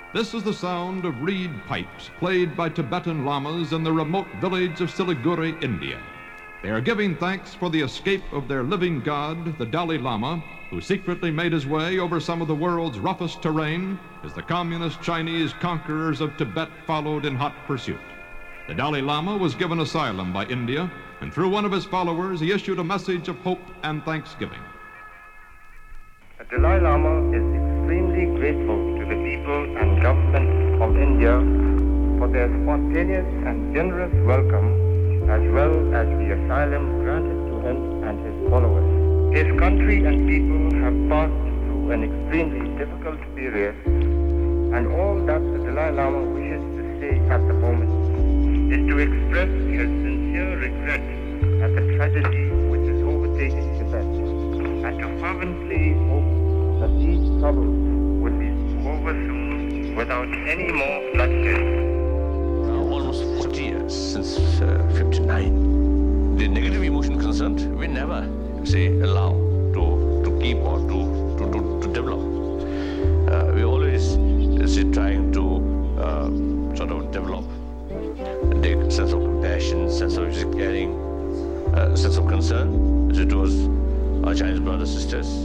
This is the sound of reed pipes played by Tibetan lamas in the remote village of Siliguri, India. They are giving thanks for the escape of their living god, the Dalai Lama, who secretly made his way over some of the world's roughest terrain as the communist Chinese conquerors of Tibet followed in hot pursuit. The Dalai Lama was given asylum by India, and through one of his followers, he issued a message of hope and thanksgiving. The Dalai Lama is extremely grateful to the people and government of India for their spontaneous and generous welcome, as well as the asylum granted to him and his followers. His country and people have passed through an extremely difficult period, and all that the Dalai Lama wishes to say at the moment is to express his sincere regret at the tragedy which is overtaking Tibet, and to fervently hope that these troubles will be over soon without any more bloodshed. Almost 40 years since 59. The negative emotion concerned, we never allow to keep or to develop. We always trying to sort of develop the sense of compassion, sense of caring, sense of concern towards our Chinese brothers and sisters.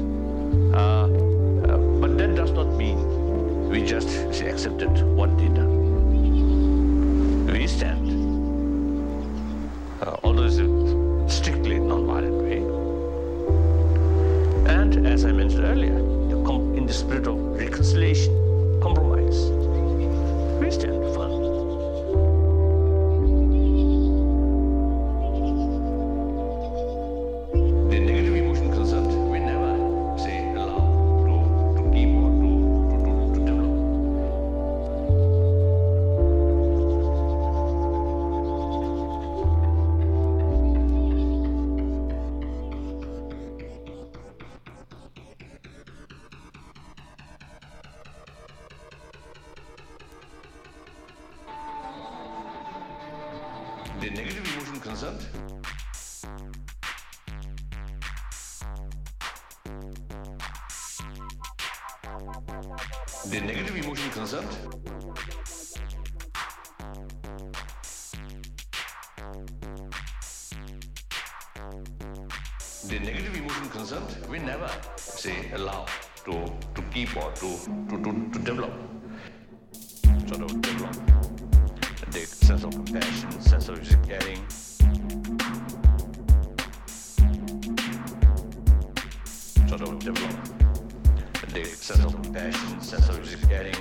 But that does not mean we just accepted what they done. We stand, although it's a strictly non-violent way, and as I mentioned earlier, in the spirit of reconciliation, compromise, we stand firm. The negative emotion concerned, we never allow to keep or to develop. The negative emotion concerned. The negative emotion concerned. The negative emotion concerned, we never allow to keep or to develop. Sort of develop the sense of compassion, sense of caring. Sort of develop the sense of compassion, sense of caring.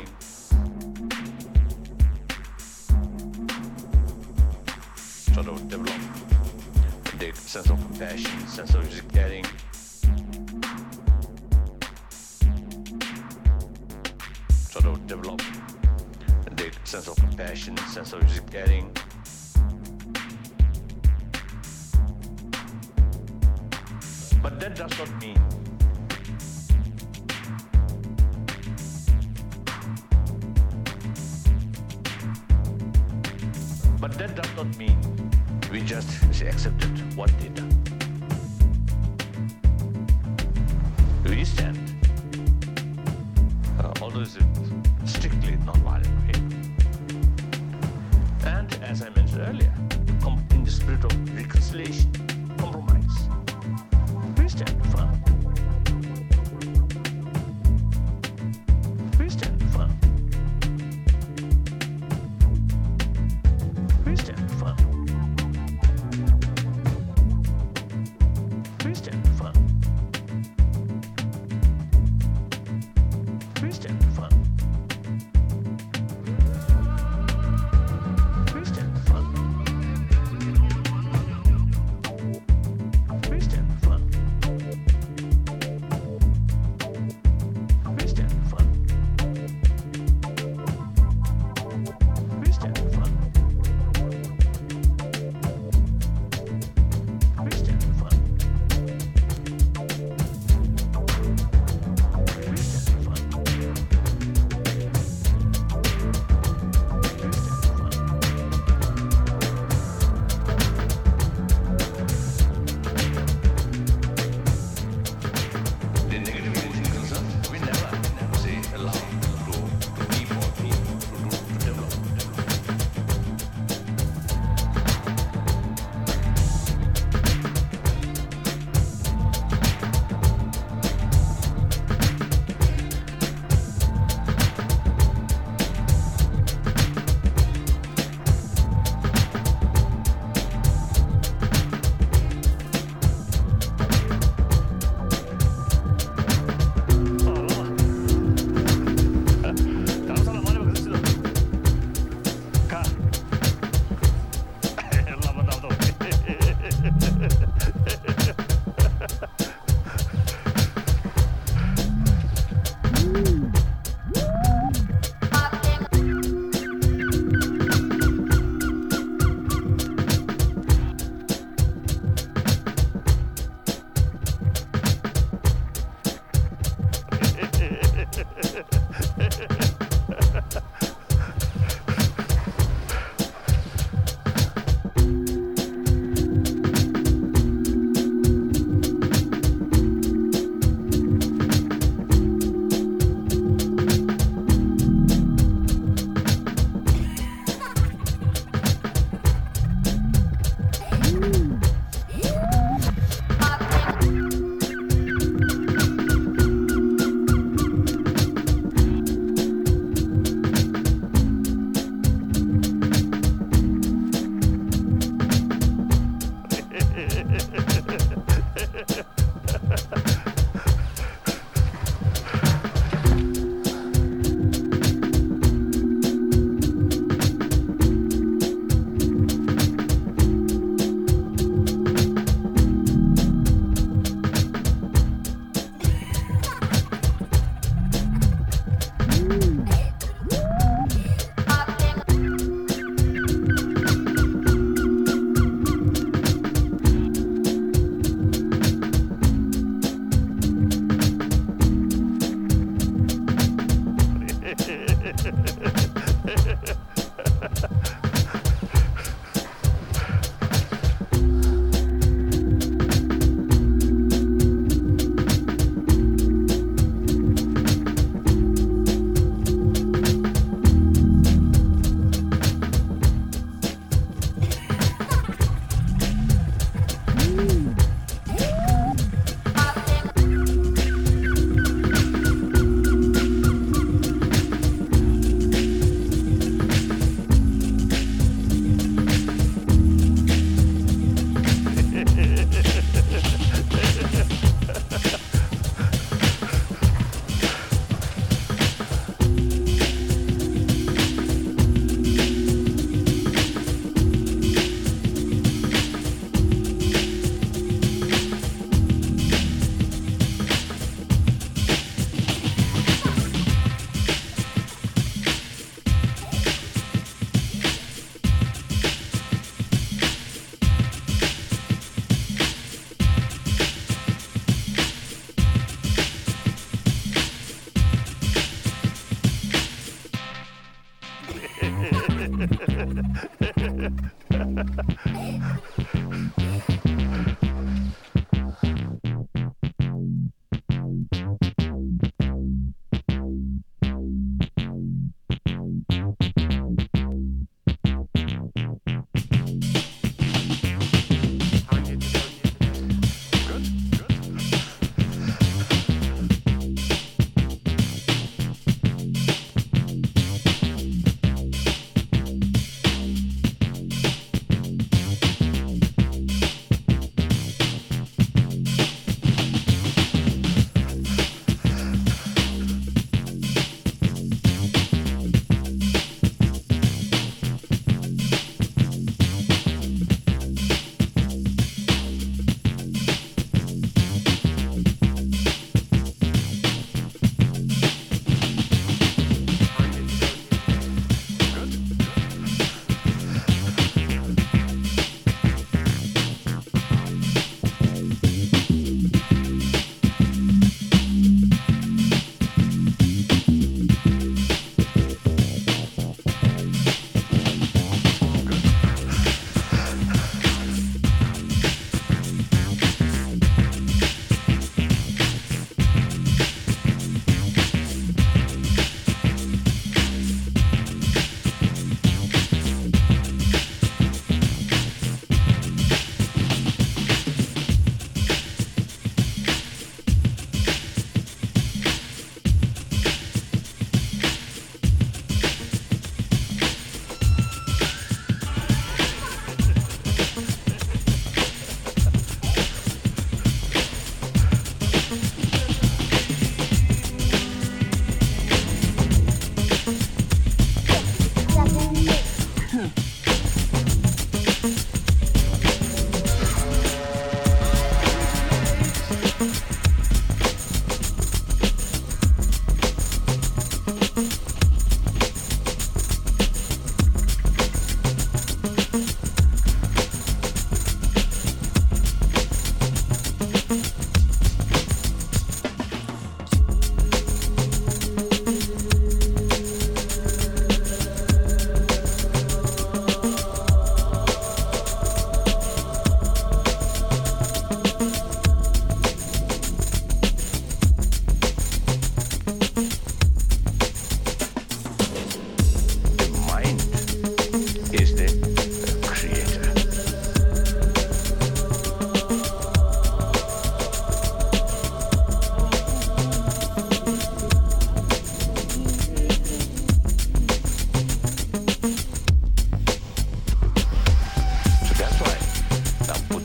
Sort of develop the sense of compassion, sense of caring. Sort of develop the sense of compassion, sense of caring. But that does not mean we just accepted what they done. We stand, although it's a strictly non-violent way, and as I mentioned earlier, in the spirit of reconciliation, compromise, we stand firm. We stand firm. We stand firm. We stand firm. We stand firm. We stand firm.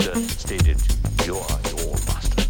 stated, you are your own master.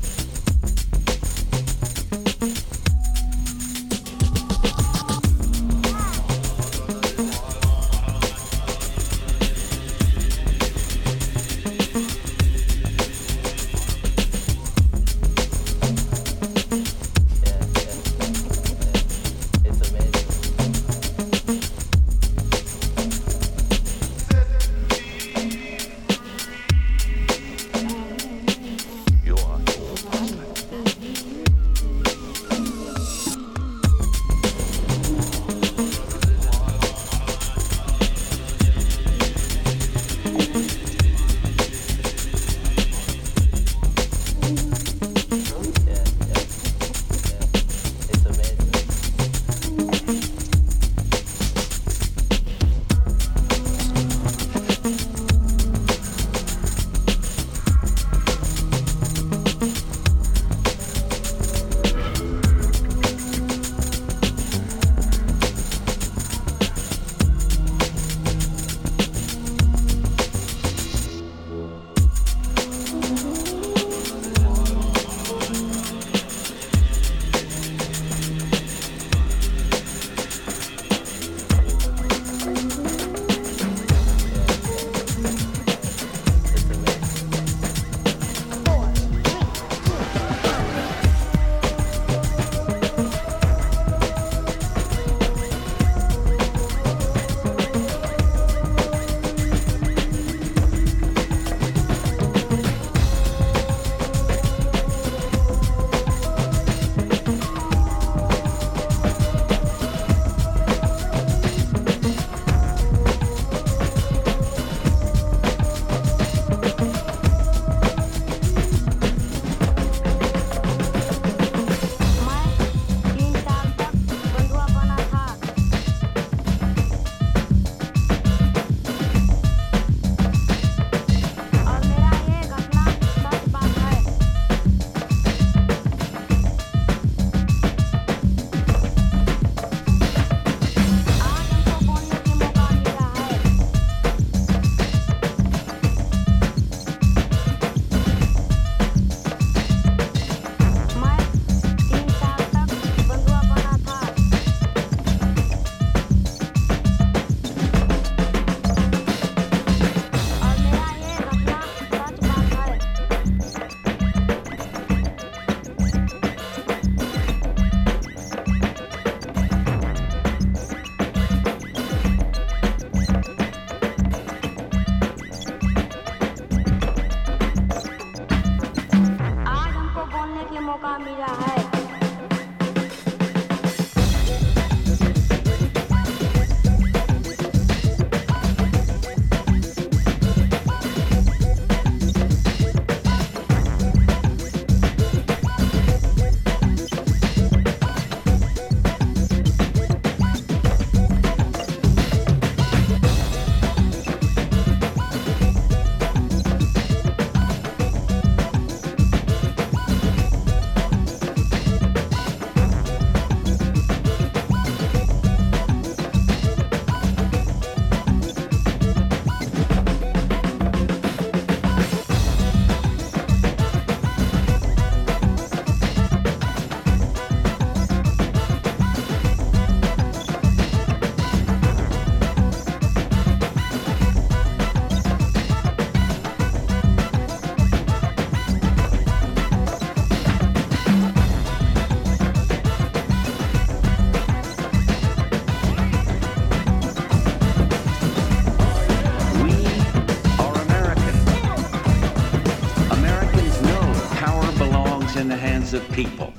Of people.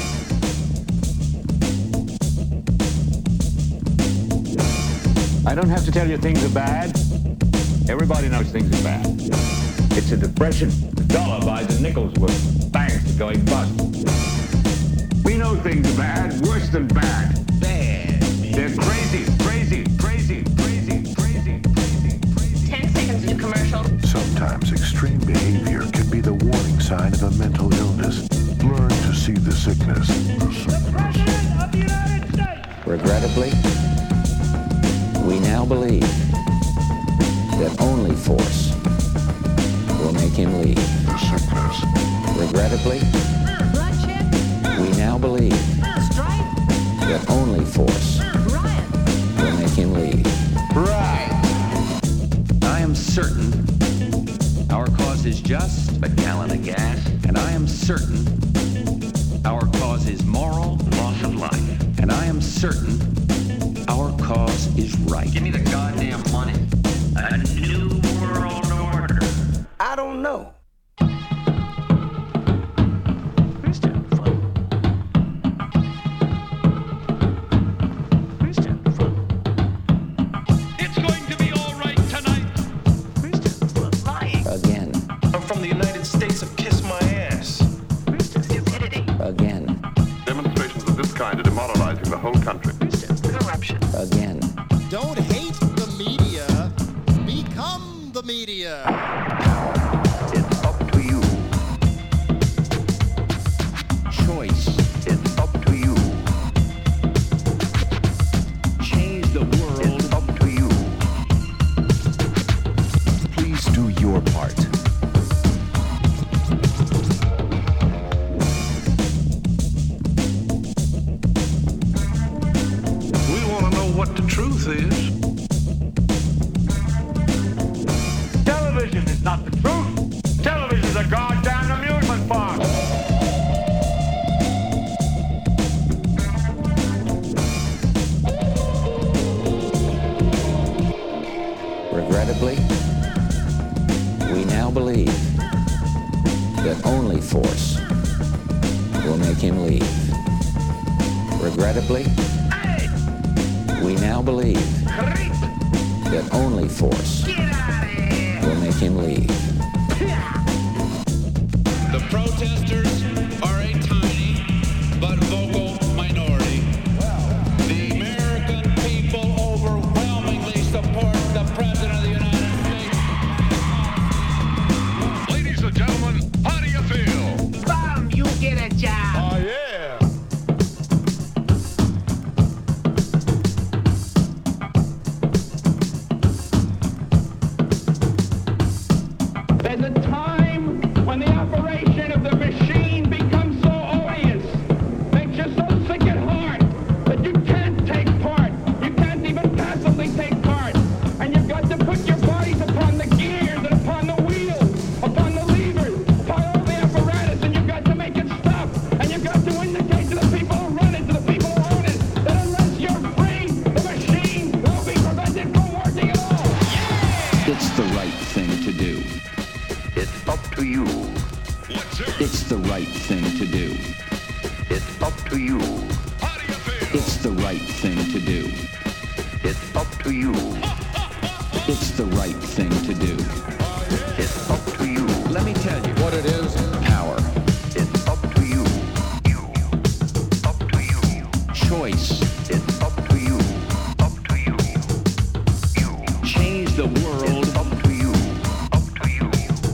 I don't have to tell you things are bad. Everybody knows things are bad. It's a depression. The dollar buys a nickel's worth. Banks are going bust. We know things are bad, worse than bad. Bad, man. They're crazy, crazy, crazy, crazy, crazy, crazy, crazy. 10 seconds to commercial. Sometimes extreme behavior can be the warning sign of a mental illness. Learn to see the sickness. The President of the United States! Regrettably, we now believe that only force will make him leave. sickness, Regrettably, Bloodshed, we now believe strife, that only force riot. will make him leave. Right. I am certain our cause is just a gallon of gas, and I am certain our cause is moral, loss of life, and I am certain our cause is right. Give me the goddamn money. A new world order. I don't know. It's going to be all right tonight. Again, I'm from the United States of Kiss My Ass. again, Demonstrations of this kind are demoralizing the whole country. again. Don't hate the media. Become the media. It's up to you. Choice. It's up to you. Change the world. It's up to you. please do your part. We want to know what the truth is. Television is not the truth. Television is a goddamn amusement park. Regrettably, we now believe that only force will make him leave. Regrettably, we now believe that only force will make him leave. The protesters are a tiny but vocal minority. The American people overwhelmingly support the President of the United States. Ladies and gentlemen, how do you feel? Bum, you get a job. Oh, yeah. There's a time when the operation of the machine becomes so odious, makes you so sick at heart that you can't take part. You can't even passively take part. And you've got to put your bodies upon the gears and upon the wheels, upon the levers, upon all the apparatus, and you've got to make it stop. And you've got to indicate to the people who run it, to the people who own it, that unless you're free, the machine will be prevented from working at all. It's the right thing to do. It's up to you. It's the right thing to do. It's up to you. How do you feel? It's the right thing to do. It's up to you. It's the right thing to do. It's up to you. Let me tell you what it is. Power. It's up to you. Up to you. Choice. It's up to you. Up to you. Change the world. Up to you. Up to you.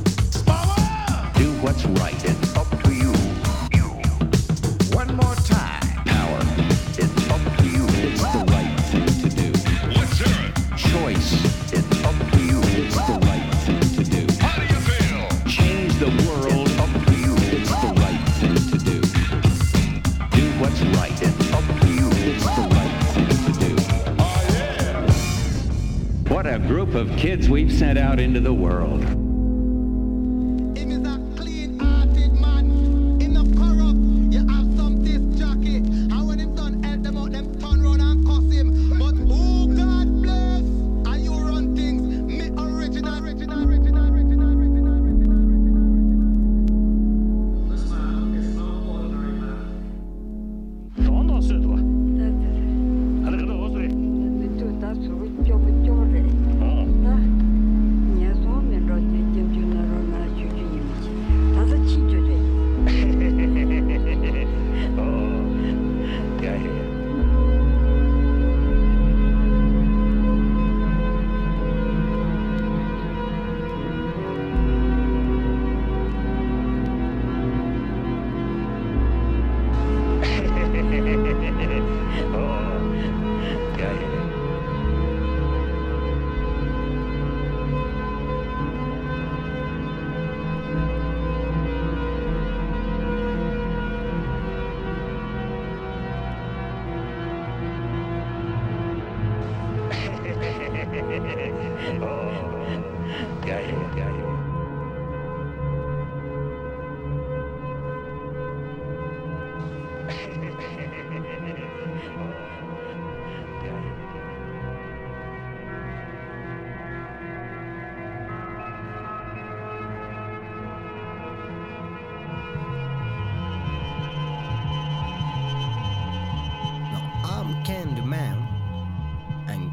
Do what's right. It's up to you. One more time. Power. It's up to you. It's the right thing to do. Let's hear it. Choice. It's up to you. It's the right thing to do. How do you feel? Change the world. It's up to you. It's the right thing to do. Do what's right. It's up to you. It's the right thing to do. Oh, yeah. What a group of kids we've sent out into the world. Him is a clean-hearted man. Him not corrupt. You have some disc jockey. And when him done help them out, them turn round and cuss him. But who God bless? And you run things. Me original. Nyt taas on jo.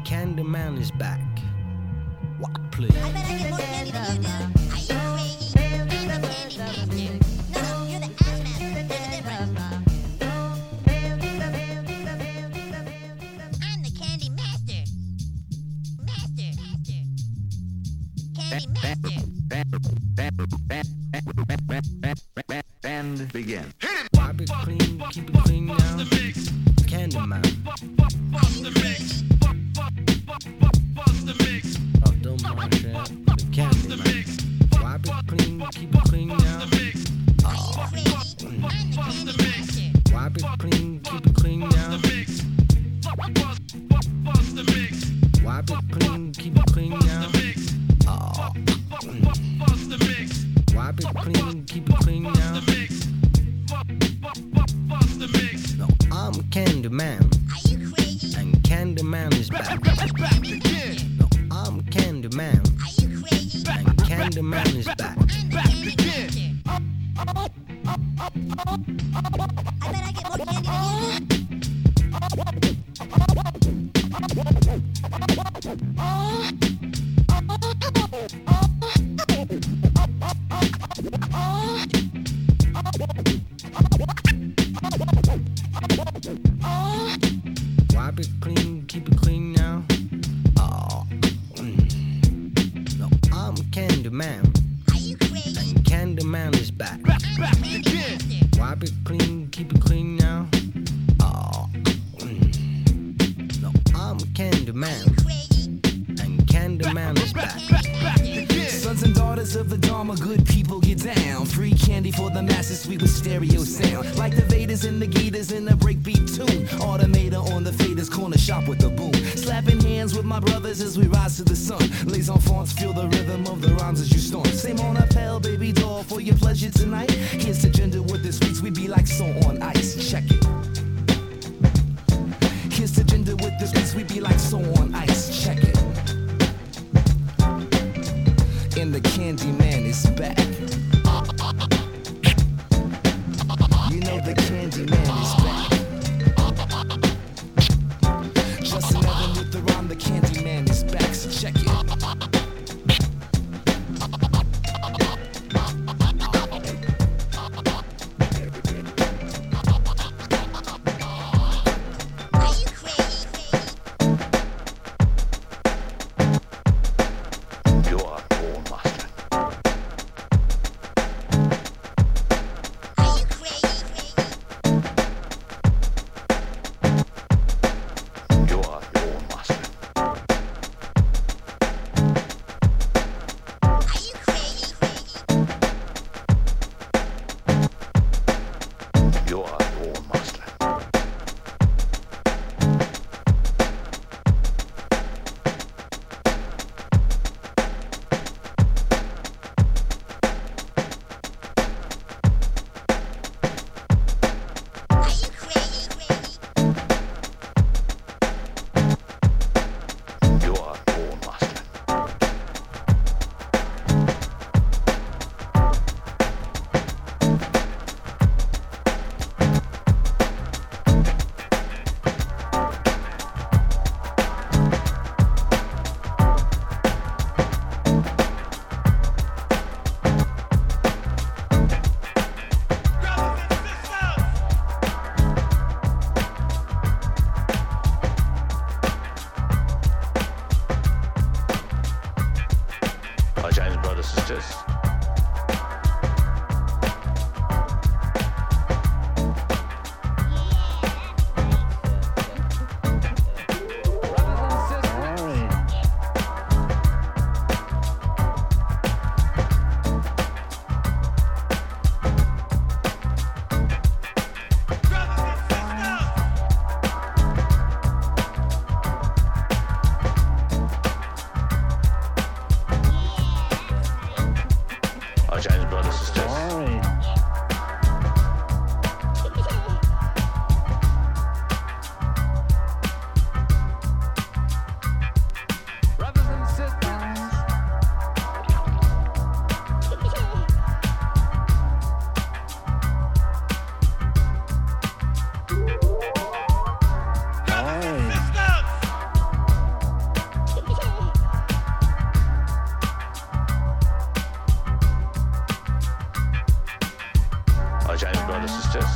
Candyman is back. What, please? I bet I get more candy than you do. Are you crazy? I'm the candy master. No, you're the ass master. There's a difference. I'm the candy master. Master. Candy master. And begin. Wipe it clean, keep it clean now. Candyman. Oh, don't mind that. The Candyman. Wipe it clean, keep it clean now. Oh. Wipe it clean, keep it clean now. Wipe it clean, keep it clean now. Oh. Wipe it clean, keep it clean now. No, I'm Candyman. Are you crazy? And Candyman is back. No, I'm Candyman. Are you crazy? And Candyman is back. I'm the candy master. I bet I get more candy than Wipe it clean, keep it clean now. Oh. No, I'm Candyman. Are you crazy? And Candyman is back. I'm the candy master. Wipe it clean, keep it clean now. Oh. No, I'm Candyman. And Candyman is back. Sons and daughters of the Dharma, good people get down. Free candy for the masses, sweet with stereo sound. Like the Vedas and the Gitas in a breakbeat tune. Automator on the faders, corner shop with a boom. Slapping hands with my brothers as we rise to the sun. Les enfants, feel the rhythm of the rhymes as you storm. Same on appel, baby doll, for your pleasure tonight. Here's the gender with the streets, we be like snow on ice. Check it. Here's the gender with the streets, we be like snow on ice. Check it. And the Candyman is back. You know the Candyman is back. Justin Evan with the rhyme, the Candyman is back. So check it. Chinese brothers and sisters.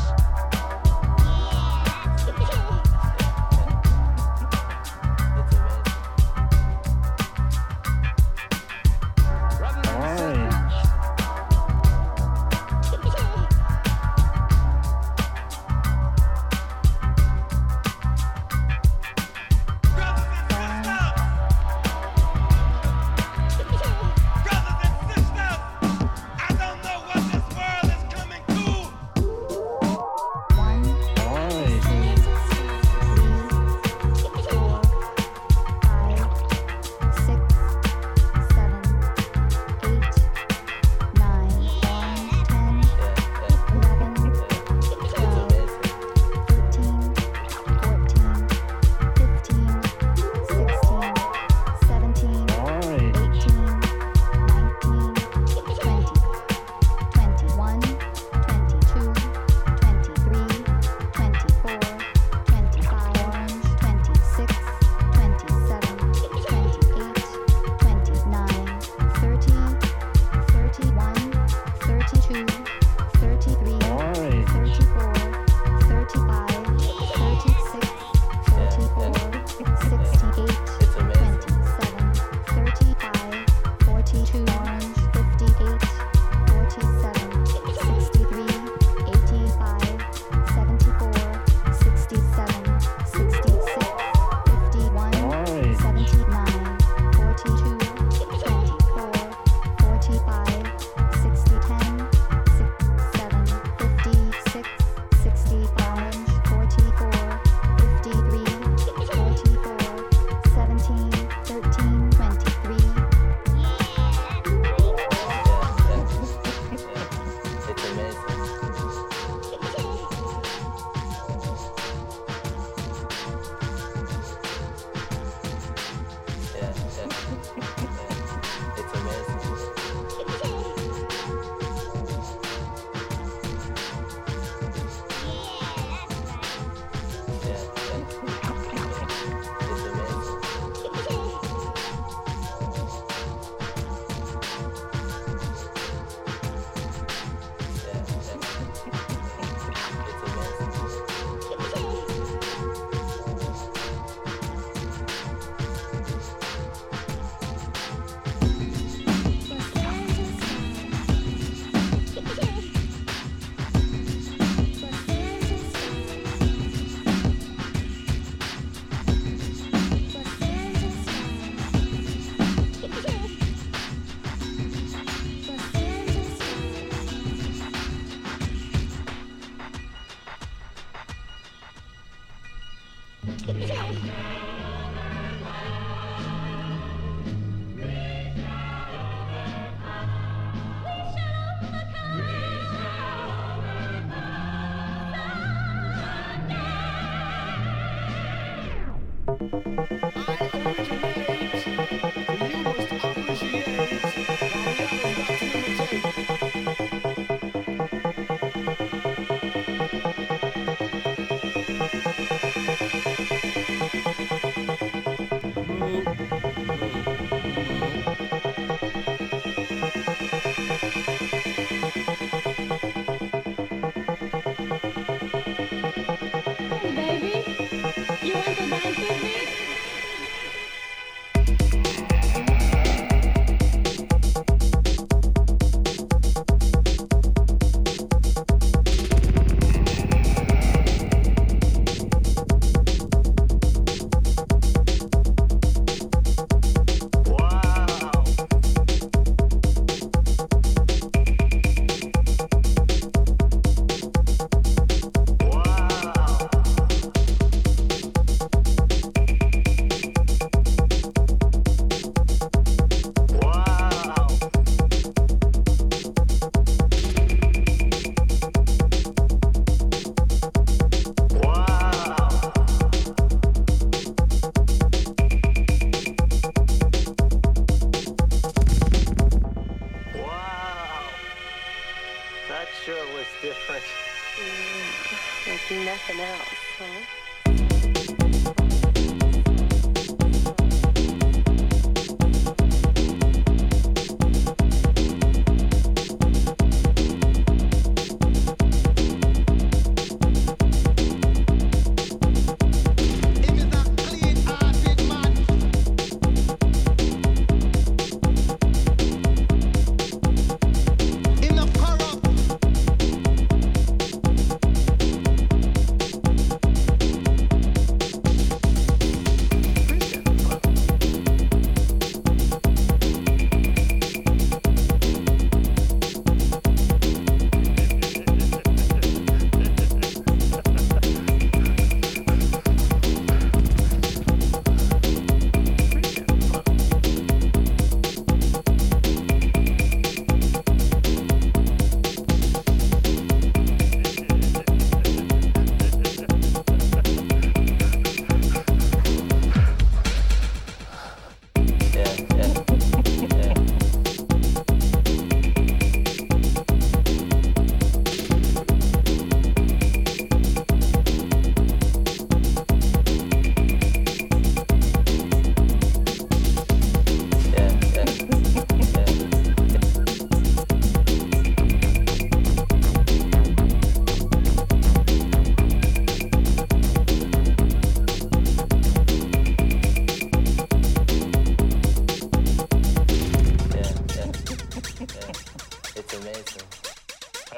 Nothing else, huh?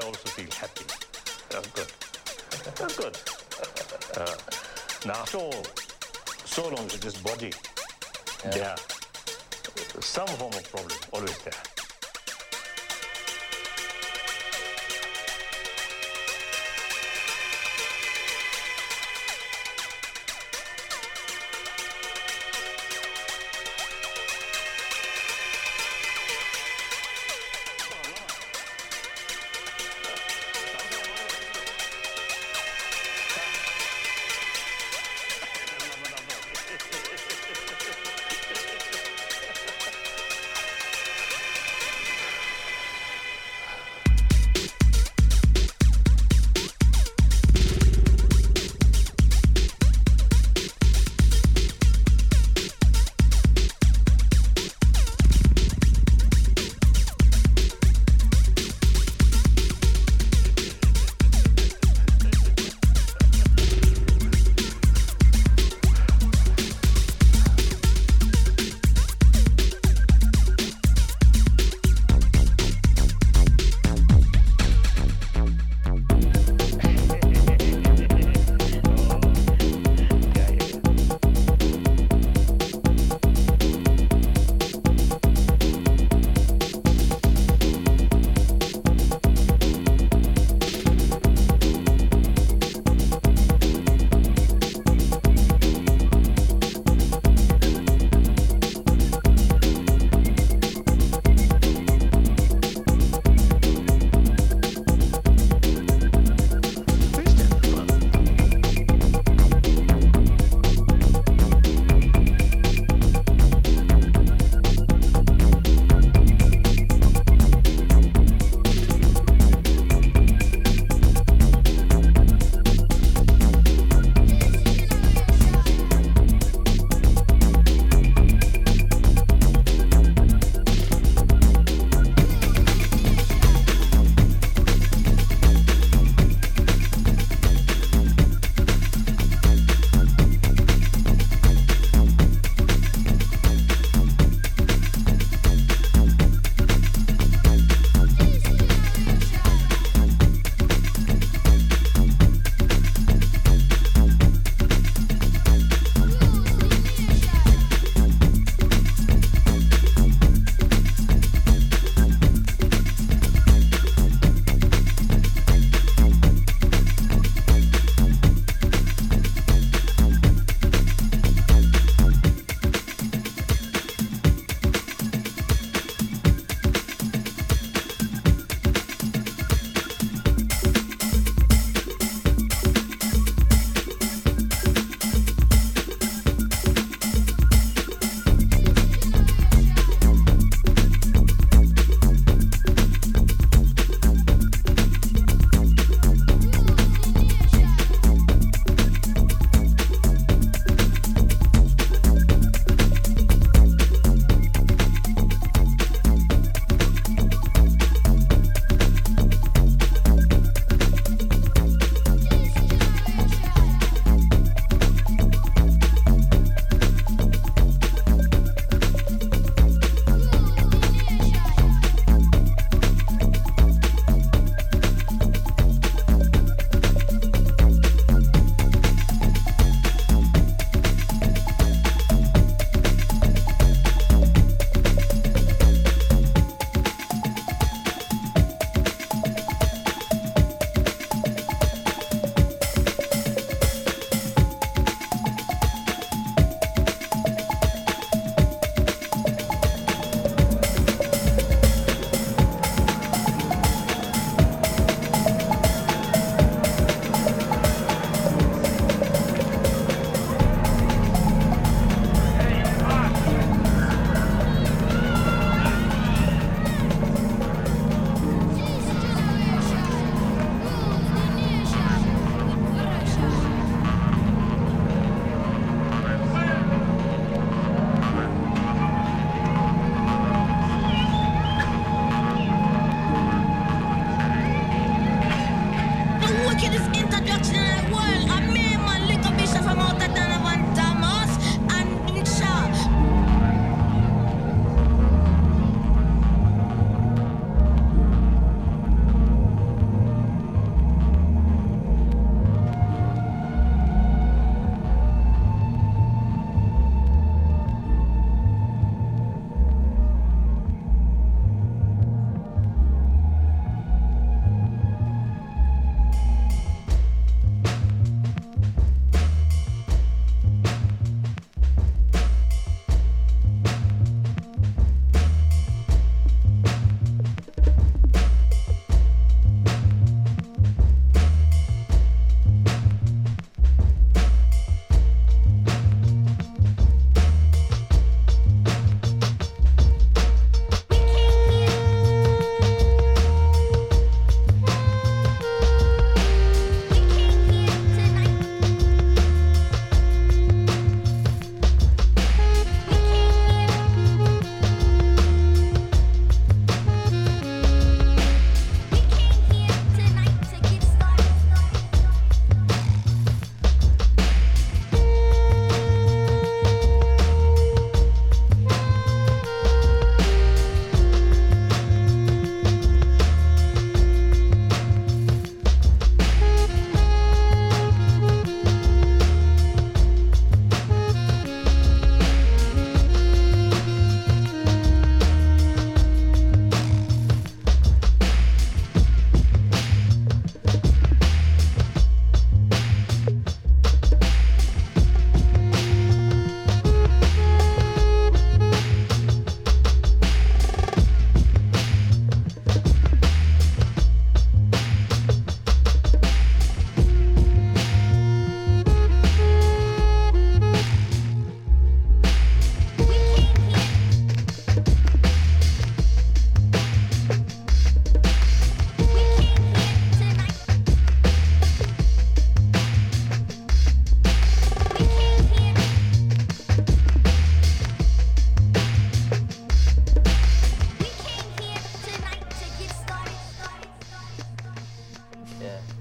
also feel happy. That's good. That's good. Now, so long as this body, there, some form of problem always there.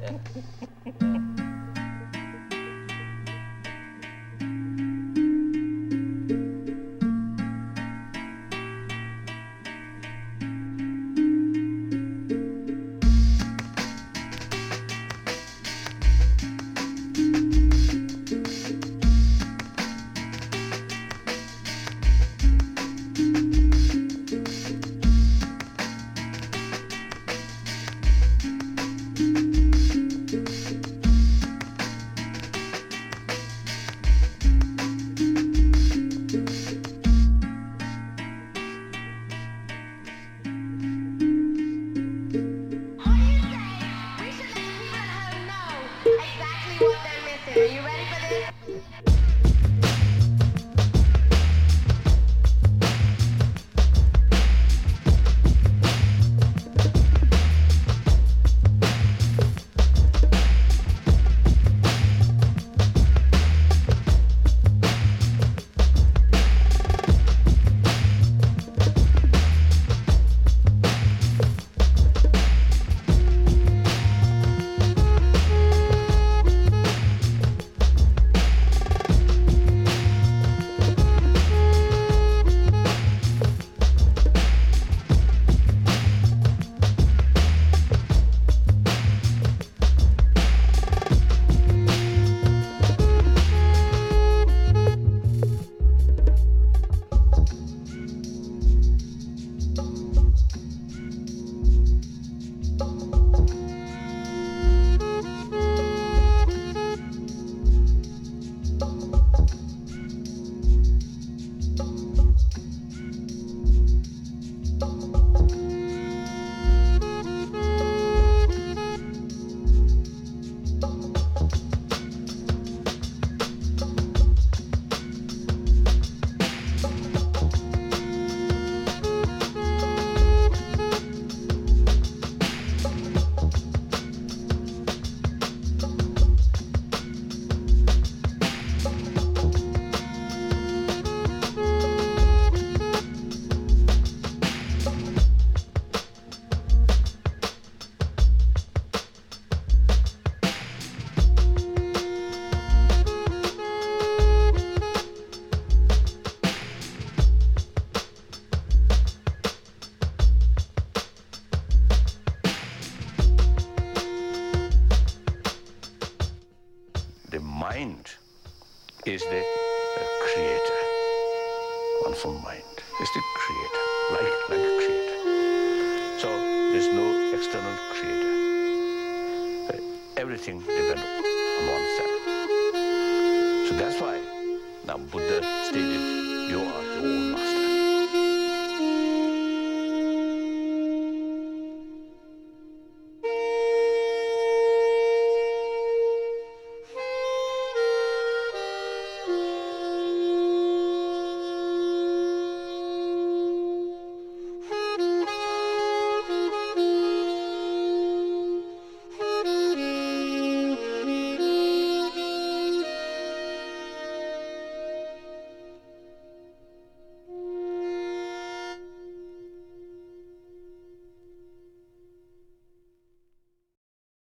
mind is the creator. One mind is the creator, like a creator. So there's no external creator. Everything depends on oneself. So that's why now Buddha stated, you are your own master.